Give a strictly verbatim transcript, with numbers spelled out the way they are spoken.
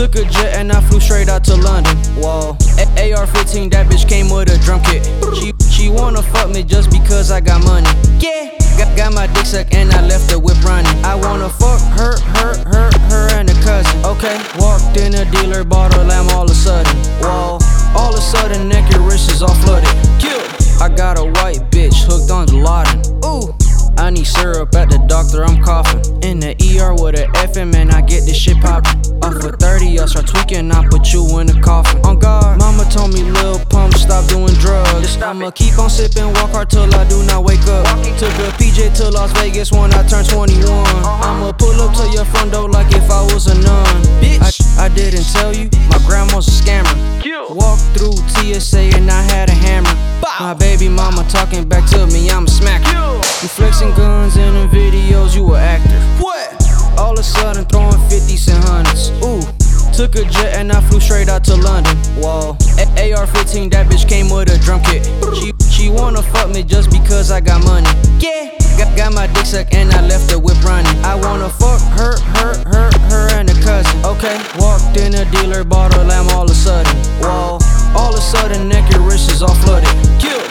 Took a jet and I flew straight out to London. Whoa, A R fifteen, that bitch came with a drum kit. She, she wanna fuck me just because I got money. Yeah, got, got my dick sucked and I left the whip running. I wanna fuck her, her, her, her and a cousin. Okay, walked in a dealer, bought a lamb all of a sudden. Whoa, all of a sudden naked wrist is all flooded. Kill. I got a white bitch hooked on gelatin. Ooh, I need syrup at the doctor, I'm coughing. In the E R with a F M and I get this shit poppin'. Off of thirty, I start tweaking, I put you in the coffin. On guard, mama told me Lil Pump stop doing drugs. I'ma keep on sippin', walk hard till I do not wake up. Took a P J to Las Vegas when I turned twenty-one. I'ma pull up to your front door like if I was a nun. Bitch, I, I didn't tell you, my grandma's a scammer. Walked through T S A and I had a hammer. My baby mama talking back to me, I'ma smack her. You flexing guns in the videos, you a actor. What? All of a sudden throwing fifties and hundreds. Ooh, took a jet and I flew straight out to London. Whoa, A R fifteen, that bitch came with a drum kit. She, she wanna fuck me just because I got money. Yeah, got, got my dick sucked and I left the whip running. I wanna fuck her, her, her, her and a cousin. Okay, walked in a dealer, bought a lamb all of a sudden. Whoa, all of a sudden naked wrist is all flooded. Kill.